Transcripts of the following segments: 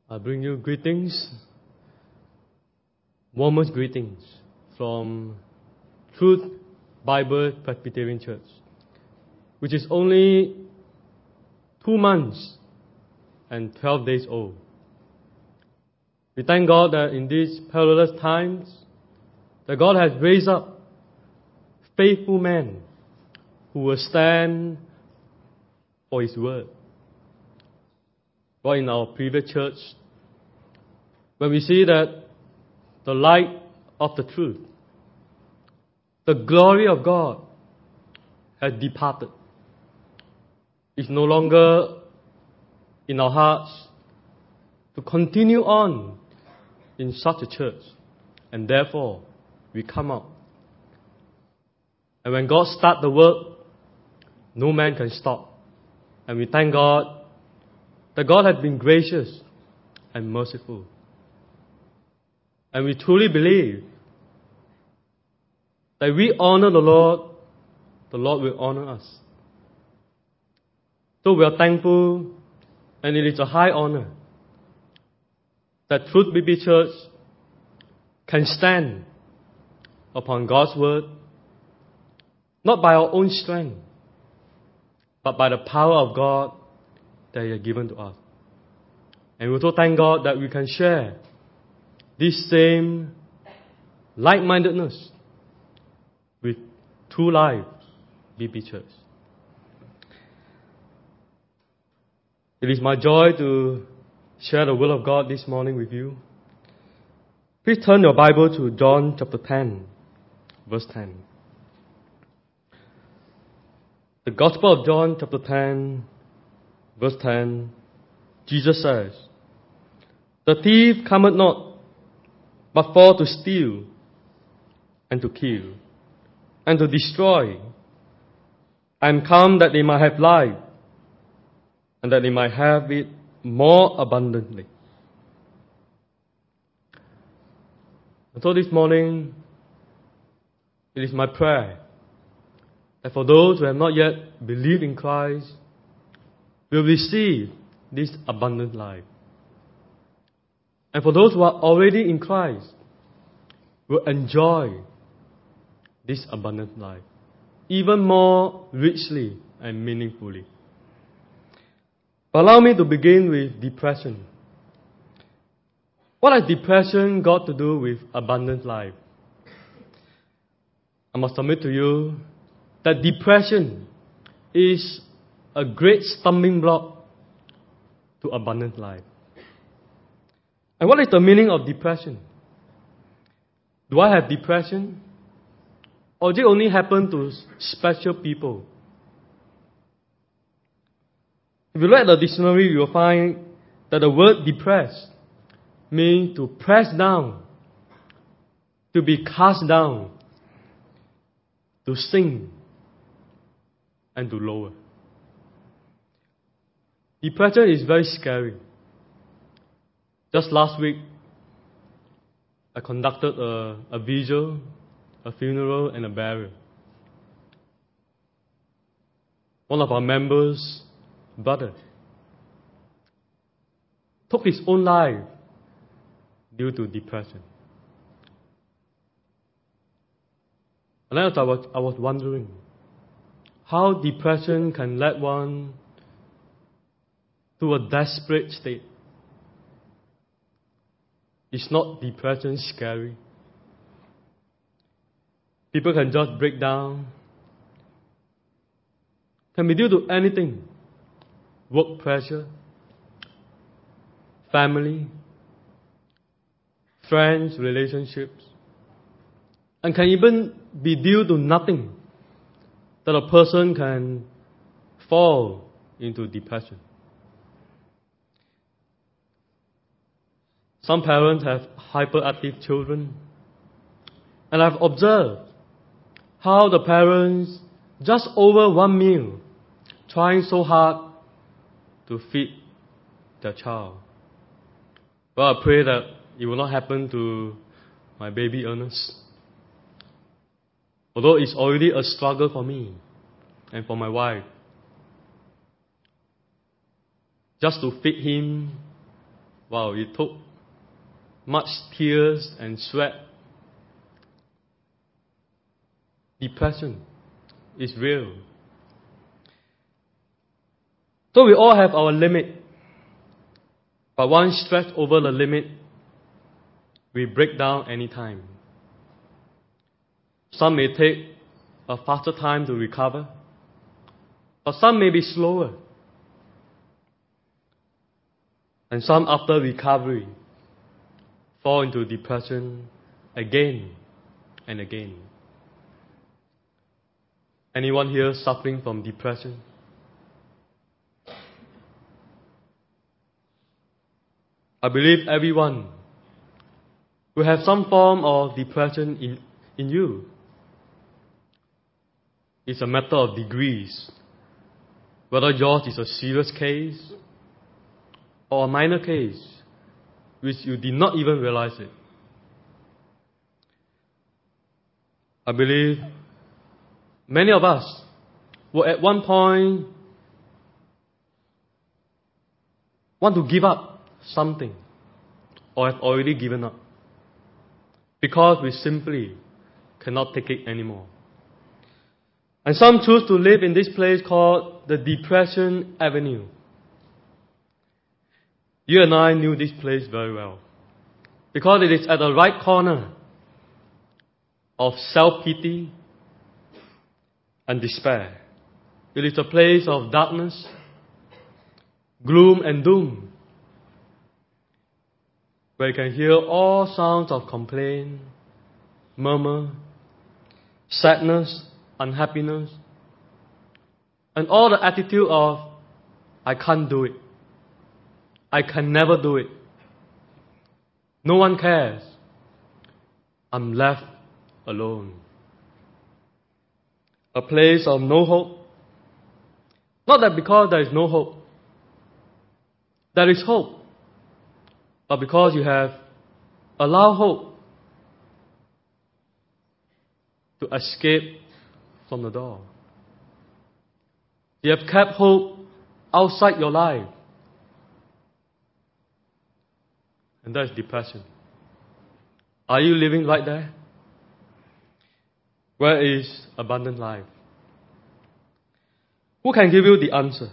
I bring you greetings, warmest greetings from Truth Bible Presbyterian Church, which is only 2 months and 12 days old. We thank God that in these perilous times, that God has raised up faithful men who will stand for His word. God, in our previous church, when we see that the light of the truth, the glory of God has departed, it's no longer in our hearts to continue on in such a church, and therefore we come out. And when God starts the work, no man can stop. And we thank God that God has been gracious and merciful. And we truly believe that we honor the Lord will honor us. So we are thankful, and it is a high honor that Truth BB Church can stand upon God's word, not by our own strength, but by the power of God that He has given to us. And we also thank God that we can share this same like-mindedness with True Life BB Church. It is my joy to share the will of God this morning with you. Please turn your Bible to John chapter 10, verse 10. The Gospel of John chapter 10, verse 10, Jesus says, "The thief cometh not, but for to steal, and to kill, and to destroy. I am come that they might have life, and that they might have it more abundantly." And so this morning, it is my prayer that for those who have not yet believed in Christ, will receive this abundant life. And for those who are already in Christ, will enjoy this abundant life even more richly and meaningfully. But allow me to begin with depression. What has depression got to do with abundant life? I must submit to you that depression is a great stumbling block to abundant life. And what is the meaning of depression? Do I have depression? Or does it only happen to special people? If you look at the dictionary, you will find that the word depressed means to press down, to be cast down, to sink, and to lower. Depression is very scary. Just last week, I conducted a vigil, a funeral, and a burial. One of our members' brother took his own life due to depression. And I was wondering how depression can lead one to a desperate state. Is not depression scary? People can just break down. Can be due to anything. Work pressure, family, friends, relationships. And can even be due to nothing, that a person can fall into depression. Some parents have hyperactive children, and I've observed how the parents, just over one meal, trying so hard to feed their child. Well, I pray that it will not happen to my baby Ernest. Although it's already a struggle for me and for my wife, just to feed him wow, it took much tears and sweat. Depression is real. So we all have our limit. But once stretched over the limit, we break down anytime. Some may take a faster time to recover, but some may be slower. And some, after recovery, fall into depression again and again. Anyone here suffering from depression? I believe everyone will have some form of depression in you. It's a matter of degrees, whether yours is a serious case or a minor case, which you did not even realize it. I believe many of us will at one point want to give up something or have already given up because we simply cannot take it anymore. And some choose to live in this place called the Depression Avenue. You and I knew this place very well because it is at the right corner of self-pity and despair. It is a place of darkness, gloom and doom, where you can hear all sounds of complaint, murmur, sadness, unhappiness, and all the attitude of, I can't do it. I can never do it. No one cares. I'm left alone. A place of no hope. Not that because there is no hope. There is hope. But because you have allowed hope to escape from the door. You have kept hope outside your life. And that is depression. Are you living right there? Where is abundant life? Who can give you the answer?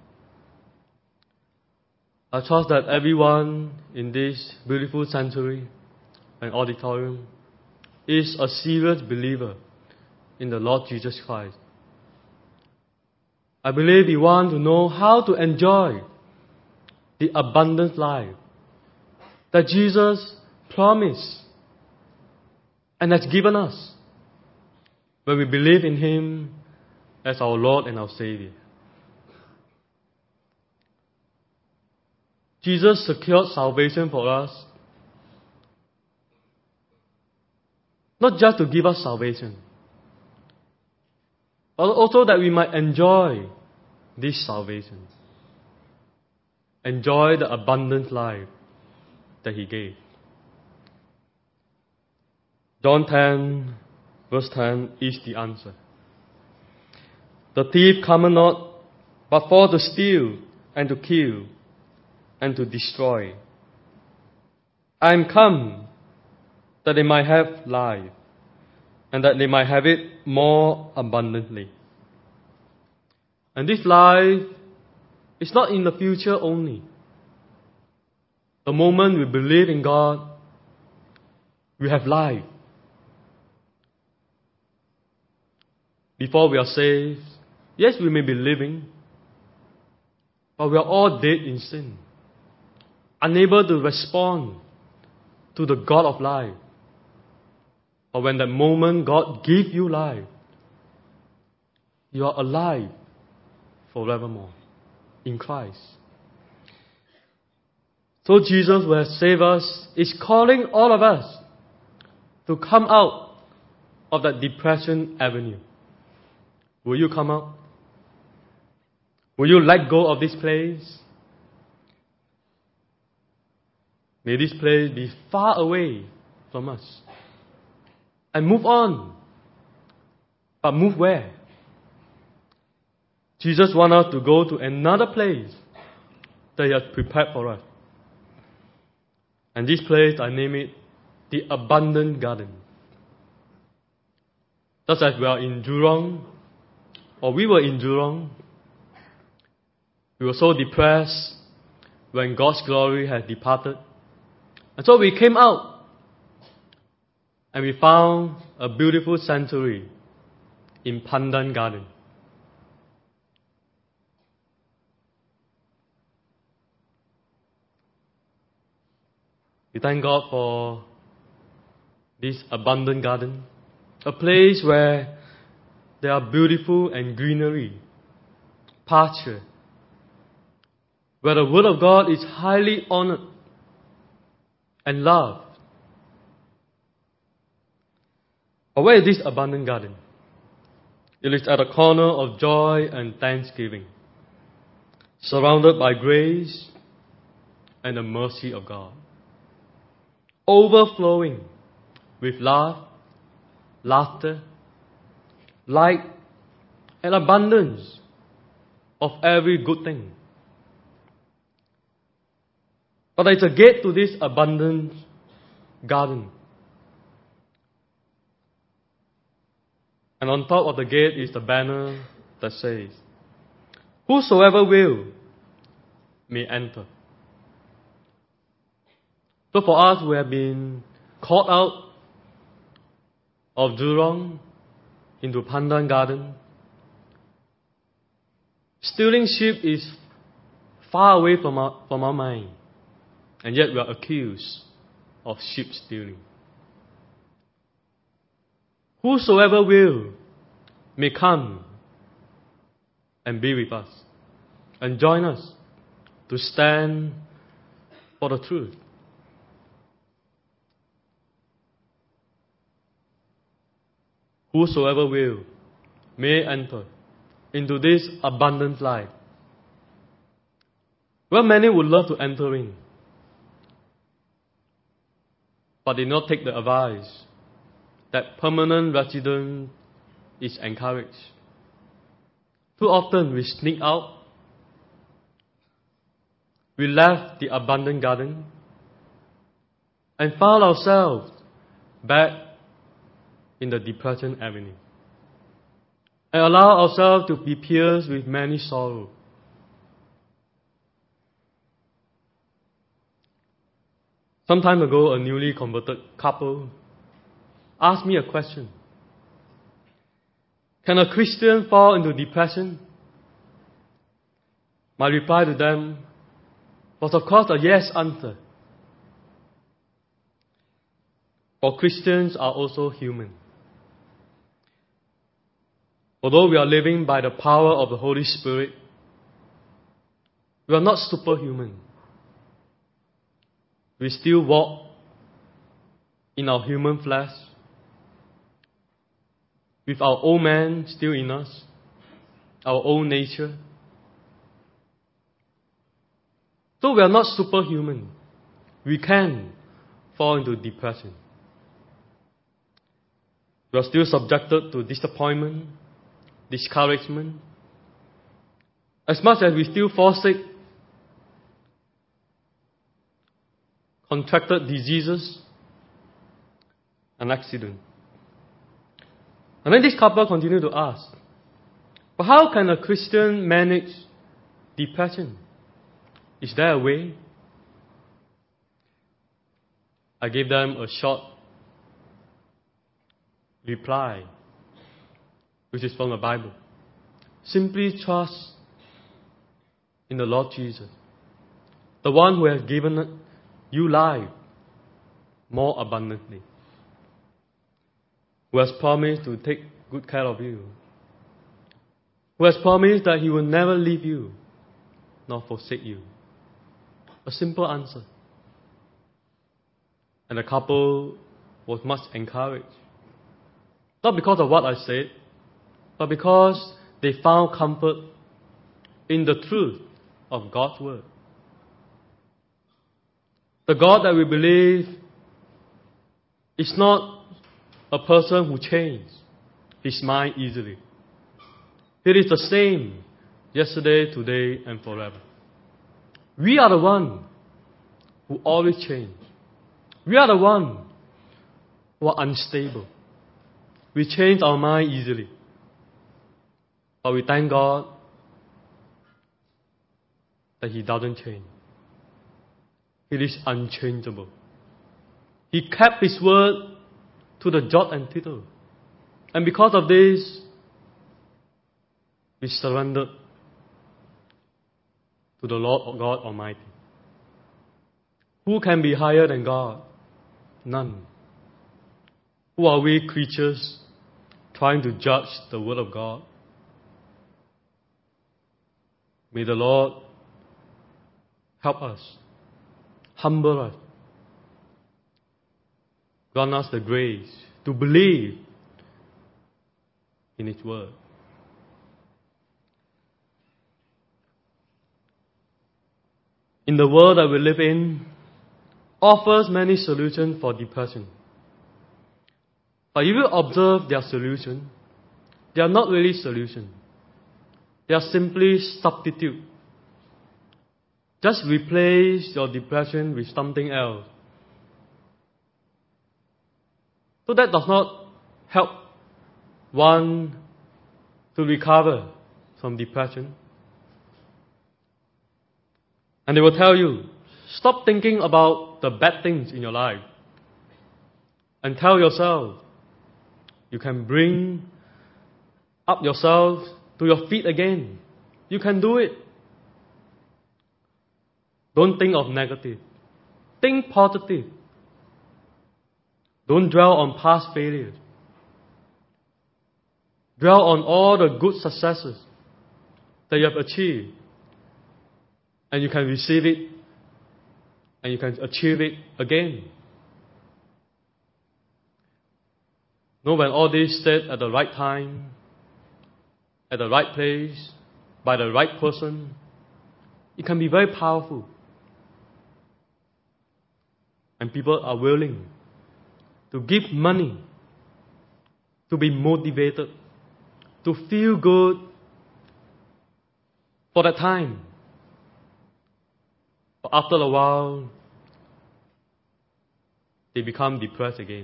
I trust that everyone in this beautiful sanctuary and auditorium is a serious believer in the Lord Jesus Christ. I believe we want to know how to enjoy the abundant life that Jesus promised and has given us when we believe in Him as our Lord and our Savior. Jesus secured salvation for us, not just to give us salvation, but also that we might enjoy this salvation. Enjoy the abundant life that He gave. John 10, verse 10 is the answer. The thief cometh not, but for to steal and to kill and to destroy. I am come that they might have life, and that they might have it more abundantly. And this life is not in the future only. The moment we believe in God, we have life. Before we are saved, yes, we may be living, but we are all dead in sin, unable to respond to the God of life. But when that moment God gives you life, you are alive forevermore in Christ. So Jesus, who has saved us, is calling all of us to come out of that depression avenue. Will you come out? Will you let go of this place? May this place be far away from us. And move on. But move where? Jesus wants us to go to another place that He has prepared for us. And this place, I name it the Abundant Garden. Just as we are in Jurong, or we were in Jurong, we were so depressed when God's glory had departed. And so we came out and we found a beautiful sanctuary in Pandan Garden. We thank God for this abundant garden, a place where there are beautiful and greenery, pasture, where the Word of God is highly honored and loved. But where is this abundant garden? It is at the corner of joy and thanksgiving, surrounded by grace and the mercy of God, overflowing with love, laughter, light, and abundance of every good thing. But there is a gate to this abundant garden. And on top of the gate is the banner that says, "Whosoever will may enter." So for us who have been called out of Jurong into Pandan Garden, stealing sheep is far away from our mind. And yet we are accused of sheep stealing. Whosoever will may come and be with us and join us to stand for the truth. Whosoever will may enter into this abundant life. Well, many would love to enter in, but did not take the advice that permanent residence is encouraged. Too often we sneak out. We left the abundant garden and found ourselves back in the Depression Avenue and allow ourselves to be pierced with many sorrows. Some time ago, a newly converted couple asked me a question. Can a Christian fall into depression? My reply to them was, of course, a yes answer. For Christians are also human. Although we are living by the power of the Holy Spirit, we are not superhuman. We still walk in our human flesh, with our old man still in us, our old nature. So we are not superhuman. We can fall into depression. We are still subjected to disappointment, discouragement. As much as we still fall sick, contracted diseases, an accident. And then this couple continued to ask, but how can a Christian manage depression? Is there a way? I gave them a short reply, which is from the Bible. Simply trust in the Lord Jesus, the one who has given you life more abundantly, who has promised to take good care of you, who has promised that He will never leave you nor forsake you. A simple answer. And the couple was much encouraged. Not because of what I said, but because they found comfort in the truth of God's Word. The God that we believe is not a person who changes his mind easily. It is the same yesterday, today, and forever. We are the one who always change. We are the one who are unstable. We change our mind easily. But we thank God that He doesn't change. He is unchangeable. He kept His word to the jot and tittle. And because of this, we surrendered to the Lord God Almighty. Who can be higher than God? None. Who are we creatures trying to judge the Word of God? May the Lord help us, humble us, grant us the grace to believe in His Word. In the world that we live in, offers many solutions for depression. But if you observe their solution, they are not really solutions. They are simply substitute. Just replace your depression with something else. So that does not help one to recover from depression. And they will tell you, stop thinking about the bad things in your life. And tell yourself, you can bring up yourself to your feet again. You can do it. Don't think of negative. Think positive. Don't dwell on past failures. Dwell on all the good successes that you have achieved. And you can receive it. And you can achieve it again. Know when all this said at the right time, at the right place, by the right person, it can be very powerful. And people are willing to give money, to be motivated, to feel good for that time. But after a while, they become depressed again.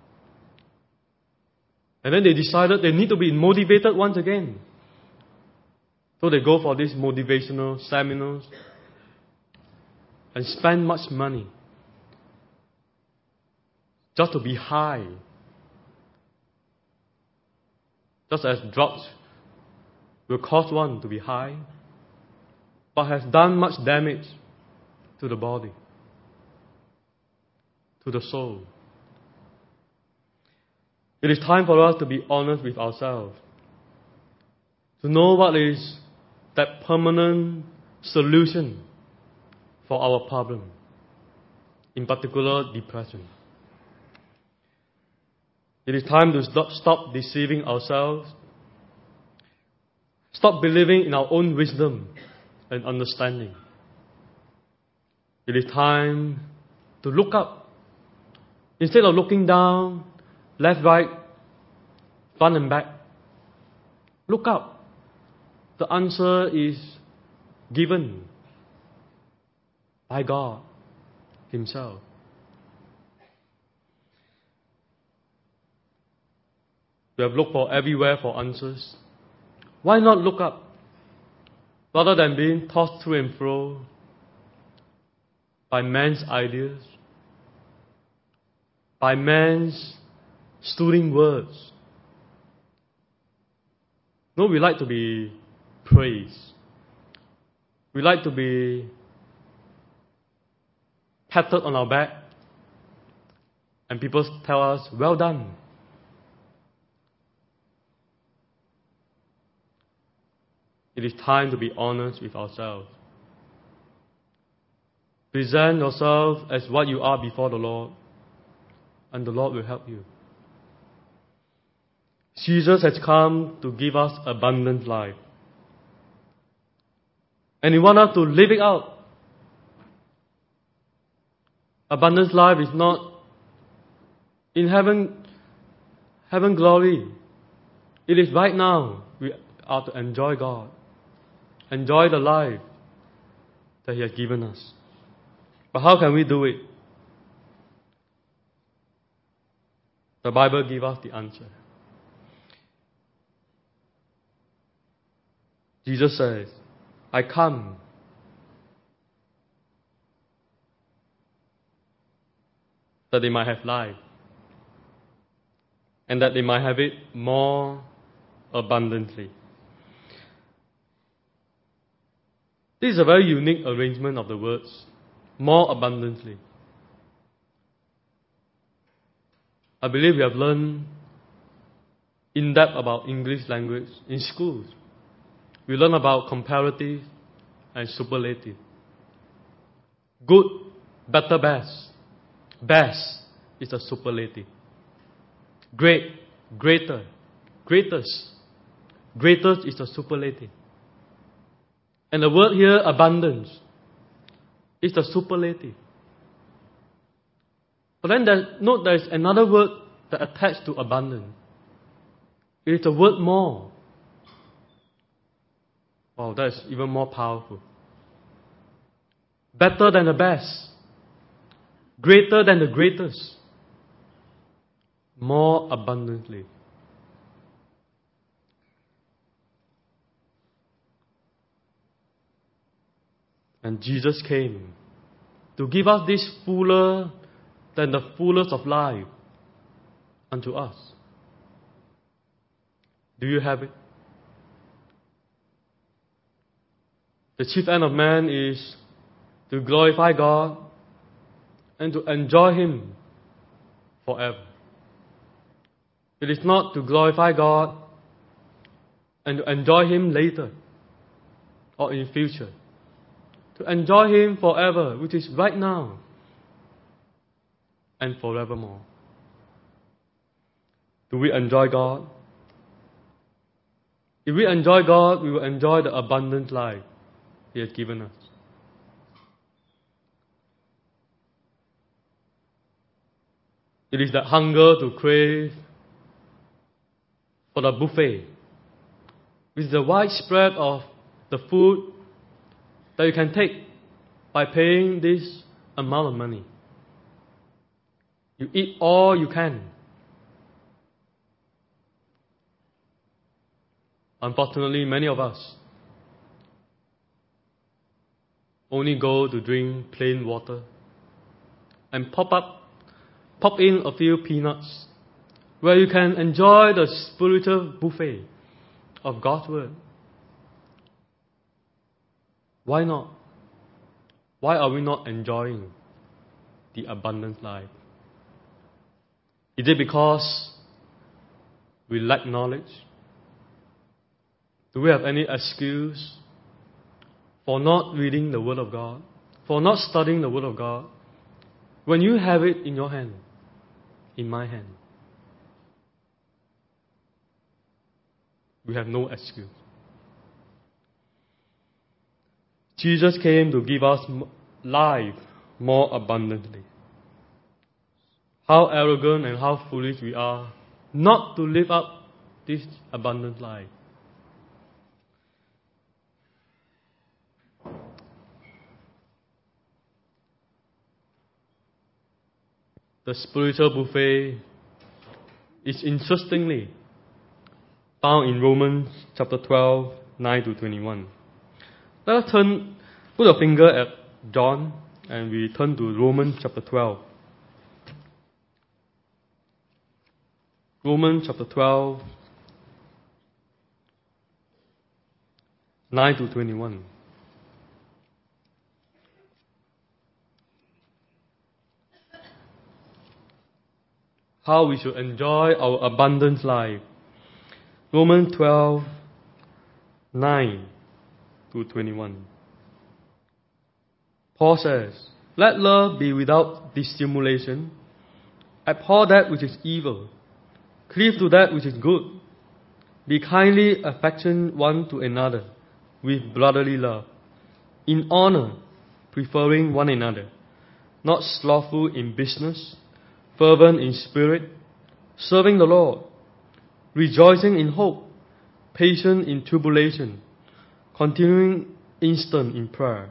And then they decided they need to be motivated once again. So they go for these motivational seminars and spend much money just to be high. Just as drugs will cause one to be high, but has done much damage to the body, to the soul. It is time for us to be honest with ourselves, to know what is that permanent solution for our problem, in particular depression. It is time to stop deceiving ourselves, stop believing in our own wisdom and understanding. It is time to look up. Instead of looking down, left, right, front and back, look up. The answer is given by God Himself. We have looked for everywhere for answers. Why not look up? Rather than being tossed to and fro by man's ideas, by man's soothing words. No, we like to be praised. We like to be patted on our back. And people tell us, well done. It is time to be honest with ourselves. Present yourself as what you are before the Lord, and the Lord will help you. Jesus has come to give us abundant life. And He wants us to live it out. Abundant life is not in heaven glory. It is right now we are to enjoy God. Enjoy the life that He has given us. But how can we do it? The Bible gives us the answer. Jesus says, I come that they might have life, and that they might have it more abundantly. This is a very unique arrangement of the words, more abundantly. I believe we have learned in depth about English language in schools. We learn about comparative and superlative. Good, better, best. Best is a superlative. Great, greater, greatest. Greatest is a superlative. And the word here, abundance, is the superlative. But then note there is another word that attached to abundance. It is the word more. Wow, that is even more powerful. Better than the best. Greater than the greatest. More abundantly. And Jesus came to give us this fuller than the fullest of life unto us. Do you have it? The chief end of man is to glorify God and to enjoy Him forever. It is not to glorify God and to enjoy Him later or in future. To enjoy Him forever, which is right now and forevermore. Do we enjoy God? If we enjoy God, we will enjoy the abundant life He has given us. It is that hunger to crave for the buffet, which is the widespread of the food that you can take by paying this amount of money. You eat all you can. Unfortunately, many of us only go to drink plain water and pop in a few peanuts, where you can enjoy the spiritual buffet of God's Word. Why not? Why are we not enjoying the abundant life? Is it because we lack knowledge? Do we have any excuse for not reading the Word of God? For not studying the Word of God? When you have it in your hand, in my hand, we have no excuse. Jesus came to give us life more abundantly. How arrogant and how foolish we are not to live up this abundant life. The spiritual buffet is interestingly found in Romans chapter 12, 9 to 21. Let us put a finger at John and we turn to Romans chapter 12. Romans chapter 12, 9 to 21. How we should enjoy our abundant life. Romans 12, 9 to 21. Paul says, let love be without dissimulation. Abhor that which is evil. Cleave to that which is good. Be kindly affectioned one to another with brotherly love. In honor, preferring one another. Not slothful in business, fervent in spirit, serving the Lord, rejoicing in hope, patient in tribulation, continuing instant in prayer,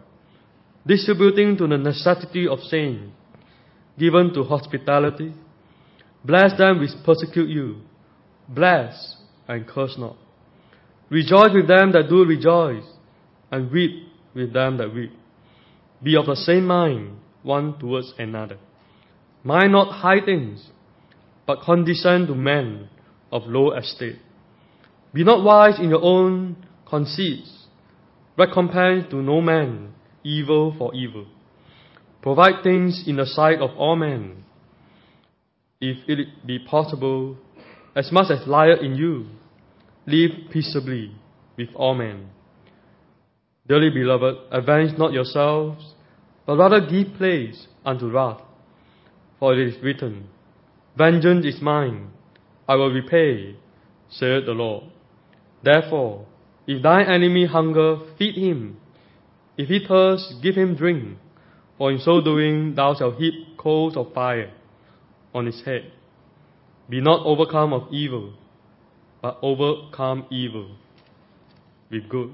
distributing to the necessity of saints, given to hospitality, Bless them which persecute you. Bless and curse not. Rejoice with them that do rejoice, and weep with them that weep. Be of the same mind one towards another. Mind not high things, but condescend to men of low estate. Be not wise in your own conceits. Recompense to no man evil for evil. Provide things in the sight of all men. If it be possible, as much as lieth in you, live peaceably with all men. Dearly beloved, avenge not yourselves, but rather give place unto wrath. For it is written, Vengeance is mine, I will repay, saith the Lord. Therefore, if thine enemy hunger, feed him. If he thirst, give him drink. For in so doing thou shalt heap coals of fire on his head. Be not overcome of evil, but overcome evil with good.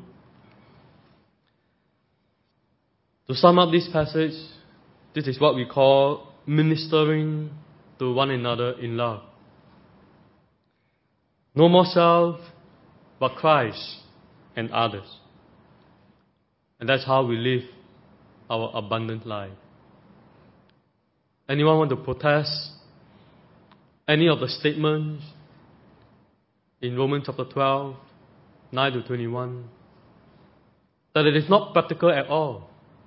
To sum up this passage, this is what we call ministering to one another in love. No more self, but Christ and others. And that's how we live our abundant life. Anyone want to protest any of the statements in Romans chapter 12, 9 to 21, that it is not practical at all?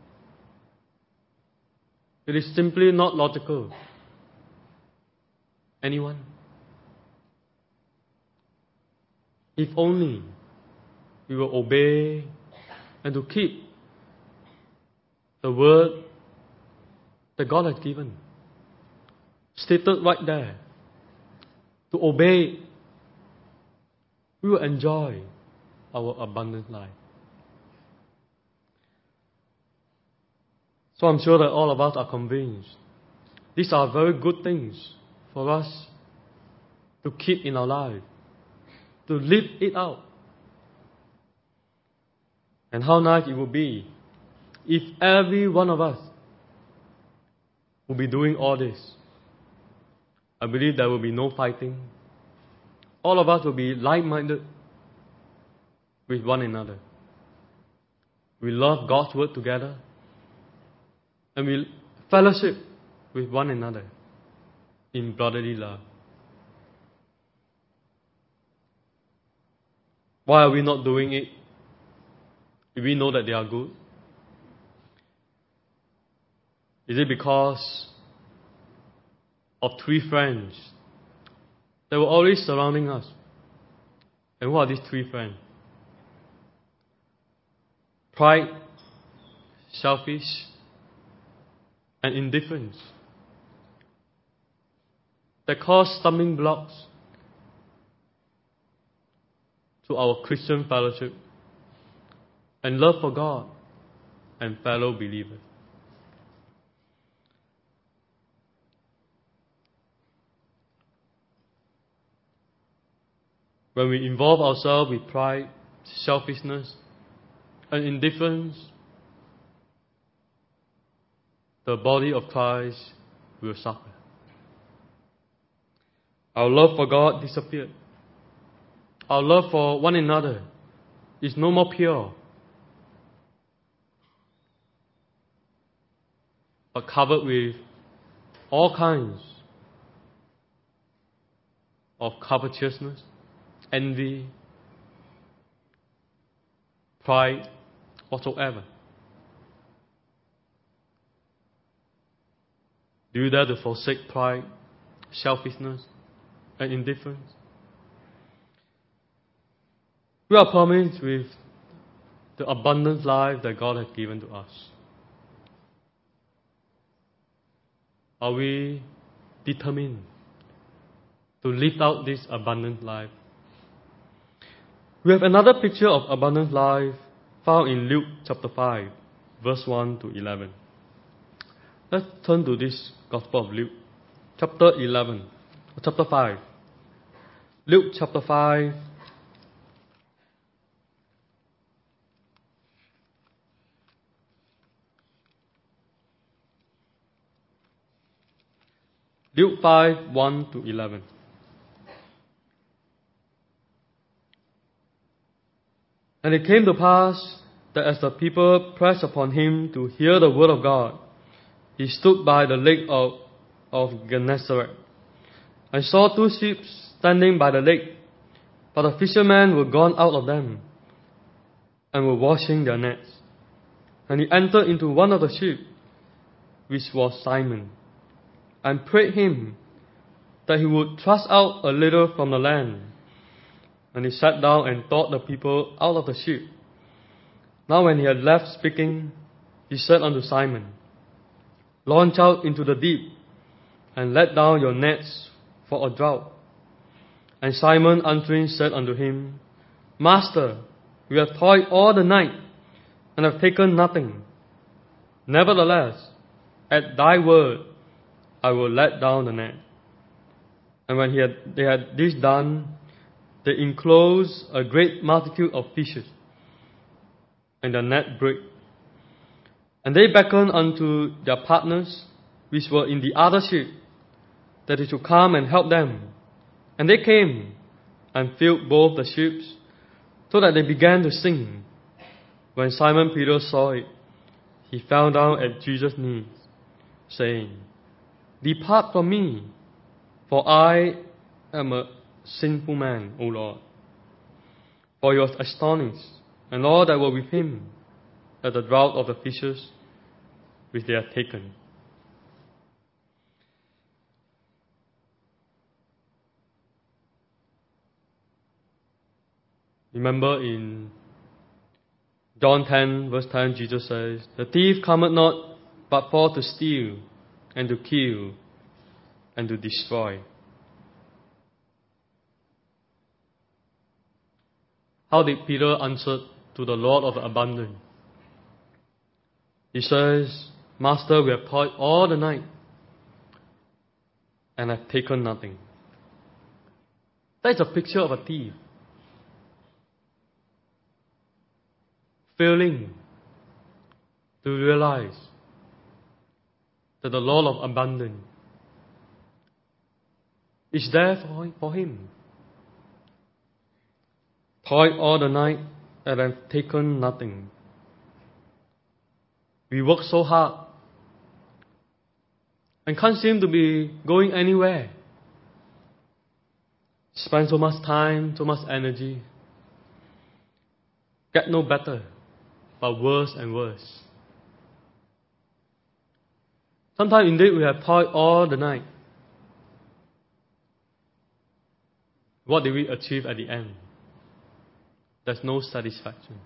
It is simply not logical. Anyone? If only we will obey and to keep the word that God has given, stated right there, to obey, we will enjoy our abundant life. So I'm sure that all of us are convinced these are very good things for us to keep in our life, to live it out. And how nice it would be if every one of us will be doing all this. I believe there will be no fighting. All of us will be like-minded with one another. We love God's word together, and we fellowship with one another in brotherly love. Why are we not doing it if we know that they are good? Is it because of three friends that were always surrounding us? And who are these three friends? Pride, selfish, and indifference that cause stumbling blocks to our Christian fellowship and love for God and fellow believers. When we involve ourselves with pride, selfishness, and indifference, the body of Christ will suffer. Our love for God disappeared. Our love for one another is no more pure, but covered with all kinds of covetousness, envy, pride, whatsoever. Do you dare to forsake pride, selfishness, and indifference? We are promised with the abundant life that God has given to us. Are we determined to live out this abundant life? We have another picture of abundant life found in Luke chapter 5, verse 1 to 11. Let's turn to this Gospel of Luke, chapter 5. Luke chapter 5, Luke 5, 1 to 11. And it came to pass that as the people pressed upon him to hear the word of God, he stood by the lake of Gennesaret, and saw two ships standing by the lake, but the fishermen were gone out of them, and were washing their nets. And he entered into one of the ships, which was Simon, and prayed him that he would thrust out a little from the land. And he sat down and taught the people out of the ship. Now when he had left speaking, he said unto Simon, Launch out into the deep, and let down your nets for a draught. And Simon answering said unto him, Master, we have toiled all the night, and have taken nothing. Nevertheless, at thy word, I will let down the net. And when they had this done, they enclosed a great multitude of fishes, and the net brake. And they beckoned unto their partners, which were in the other ship, that they should come and help them. And they came, and filled both the ships, so that they began to sink. When Simon Peter saw it, he fell down at Jesus' knees, saying, Depart from me, for I am a sinful man, O Lord. For he was astonished, and all that were with him, at the draught of the fishes which they had taken. Remember in John 10, verse 10, Jesus says, The thief cometh not but for to steal, and to kill, and to destroy. How did Peter answer to the Lord of the abundance? He says, Master, we have toiled all the night, and have taken nothing. That is a picture of a thief. Failing to realize that the Lord of abundance is there for him. Toiled all the night and have taken nothing. We work so hard and can't seem to be going anywhere. Spend so much time, so much energy. Get no better, but worse and worse. Sometimes indeed we have toiled all the night. What did we achieve at the end? There's no satisfaction.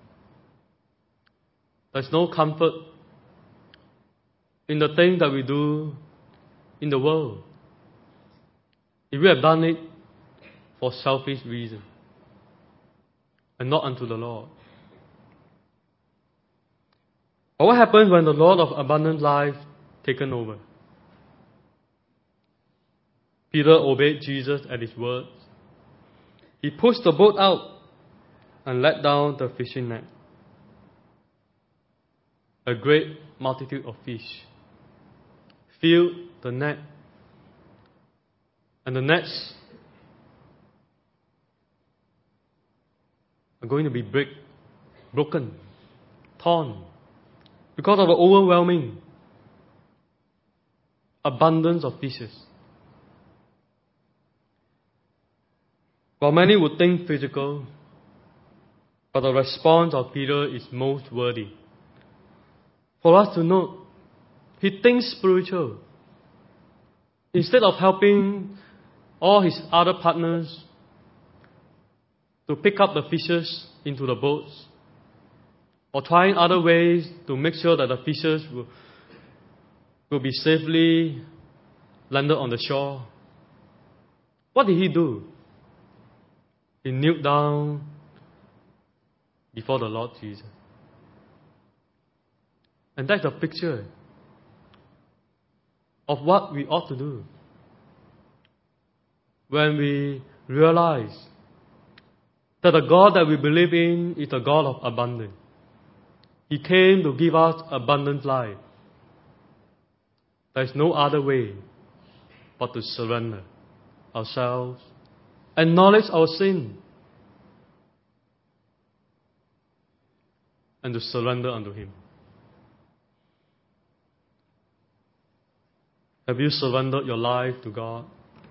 There's no comfort in the things that we do in the world. If we have done it for selfish reasons and not unto the Lord. But what happens when the Lord of abundant life taken over? Peter obeyed Jesus at his words. He pushed the boat out and let down the fishing net. A great multitude of fish filled the net, and the nets are going to be broken, torn, because of the overwhelming abundance of fishes. While many would think physical, but the response of Peter is most worthy. For us to note, he thinks spiritual. Instead of helping all his other partners to pick up the fishes into the boats, or trying other ways to make sure that the fishes will be safely landed on the shore, what did he do? He knelt down before the Lord Jesus. And that's a picture of what we ought to do when we realize that the God that we believe in is a God of abundance. He came to give us abundant life. There is no other way but to surrender ourselves, acknowledge our sin, and to surrender unto Him. Have you surrendered your life to God?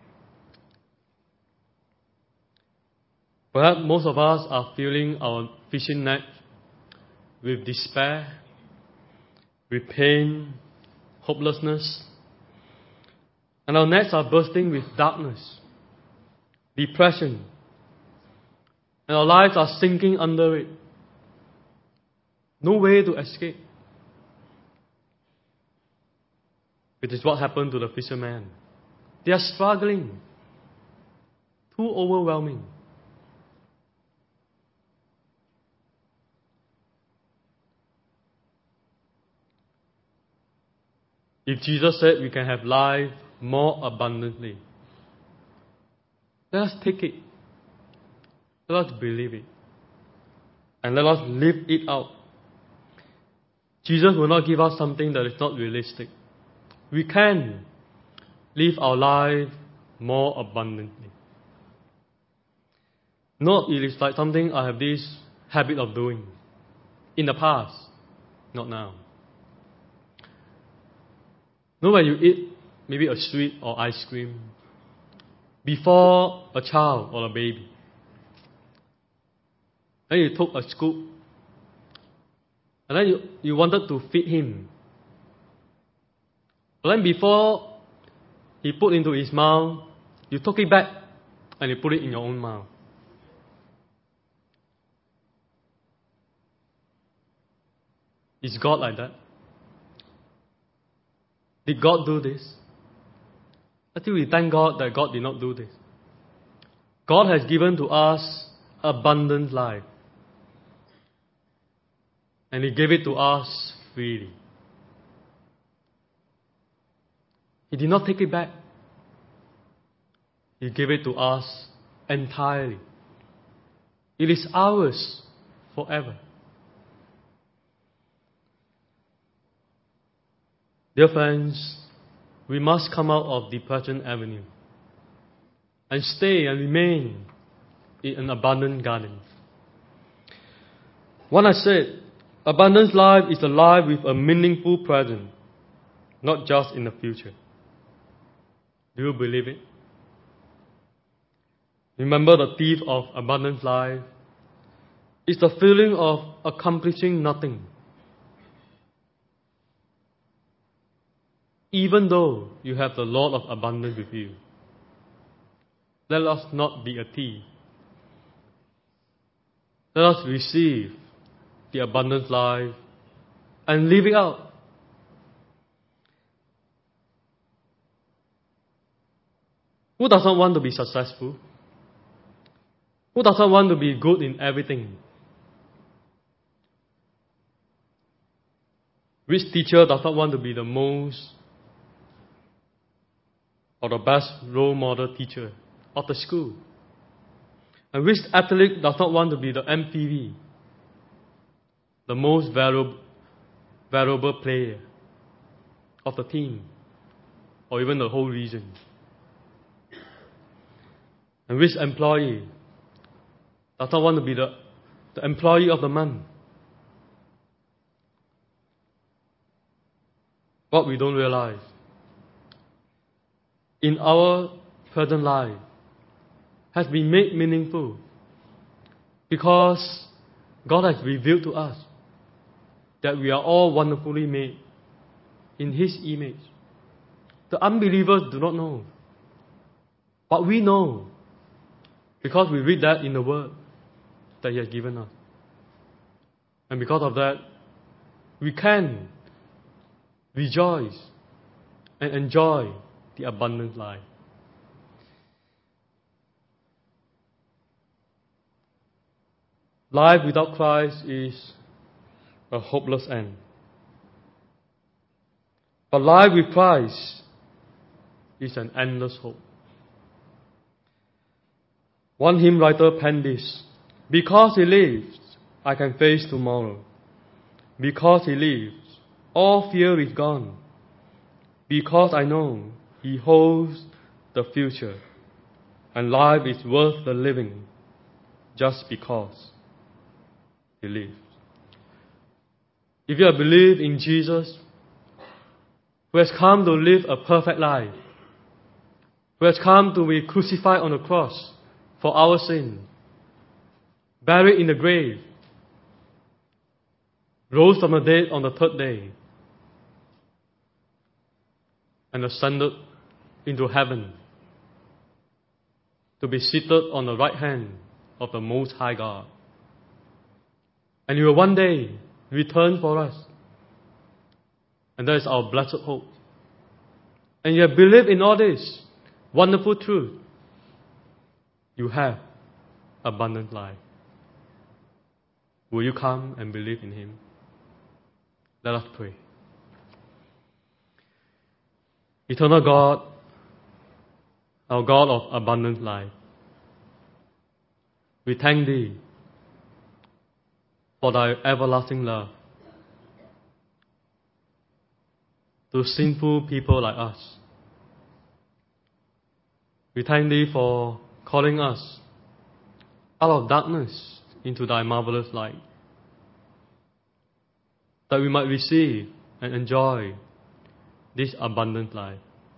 Perhaps most of us are filling our fishing net with despair, with pain, hopelessness, and our nets are bursting with darkness, depression, and our lives are sinking under it. No way to escape. It is what happened to the fishermen. They are struggling. Too overwhelming. If Jesus said we can have life more abundantly, let us take it. Let us believe it. And let us live it out. Jesus will not give us something that is not realistic. We can live our life more abundantly. Not it is like something I have this habit of doing in the past, not now. Know when you eat maybe a sweet or ice cream before a child or a baby, then you took a scoop and then you wanted to feed him. But then before he put into his mouth, you took it back and you put it in your own mouth. Is God like that? Did God do this? I think we thank God that God did not do this. God has given to us abundant life. And He gave it to us freely. He did not take it back. He gave it to us entirely. It is ours forever. Dear friends, we must come out of Depression Avenue and stay and remain in an abundant garden. One has said, abundant life is a life with a meaningful present, not just in the future. Do you believe it? Remember, the thief of abundant life is the feeling of accomplishing nothing. Even though you have the Lord of abundance with you. Let us not be a thief. Let us receive the abundant life and live it out. Who does not want to be successful? Who does not want to be good in everything? Which teacher does not want to be the most or the best role model teacher of the school? And which athlete does not want to be the MVP, the most valuable player of the team, or even the whole region? And which employee does not want to be the employee of the month? What we don't realize, in our present life, has been made meaningful because God has revealed to us that we are all wonderfully made in His image. The unbelievers do not know, but we know because we read that in the Word that He has given us. And because of that, we can rejoice and enjoy the abundant life. Life without Christ is a hopeless end. But life with Christ is an endless hope. One hymn writer penned this: because He lives, I can face tomorrow. Because He lives, all fear is gone. Because I know He holds the future, and life is worth the living just because He lives. If you believe in Jesus, who has come to live a perfect life, who has come to be crucified on the cross for our sin, buried in the grave, rose from the dead on the third day, and ascended into heaven to be seated on the right hand of the Most High God. And He will one day return for us. And that is our blessed hope. And you have believed in all this wonderful truth, you have abundant life. Will you come and believe in Him? Let us pray. Eternal God, our God of abundant life, we thank Thee for Thy everlasting love to sinful people like us. We thank Thee for calling us out of darkness into Thy marvelous light, that we might receive and enjoy this abundant life.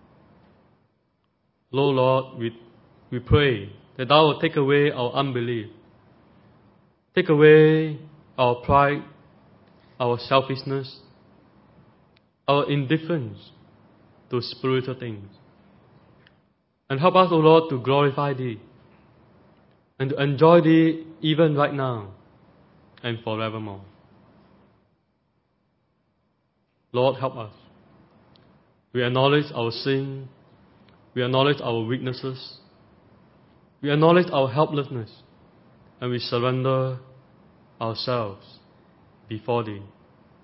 Lord, we pray that Thou will take away our unbelief, take away our pride, our selfishness, our indifference to spiritual things, and help us, O Lord, to glorify Thee and to enjoy Thee even right now and forevermore. Lord, help us. We acknowledge our sin, we acknowledge our weaknesses, we acknowledge our helplessness, and we surrender ourselves before Thee.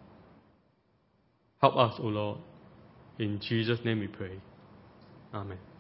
Help us, O Lord. In Jesus' name we pray. Amen.